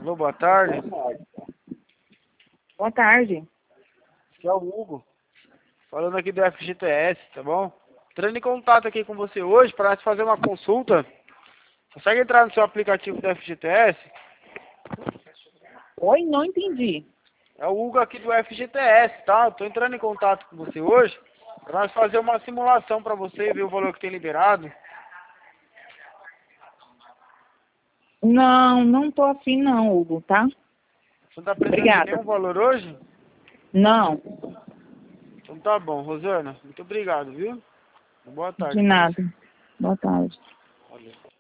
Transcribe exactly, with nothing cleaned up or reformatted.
Alô, boa tarde. Boa tarde. Aqui é o Hugo, falando aqui do F G T S, tá bom? Entrando em contato aqui com você hoje para nós fazer uma consulta. Consegue entrar no seu aplicativo do F G T S? Oi, não entendi. É o Hugo aqui do F G T S, tá? Eu tô entrando em contato com você hoje para nós fazer uma simulação para você ver o valor que tem liberado. Não, não tô afim não, Hugo, tá? Você não tá precisando de Obrigada. nenhum valor hoje? Não, Então tá bom, Rosana. Muito obrigado, viu? Boa tarde de pra nada. você. Boa tarde. Valeu.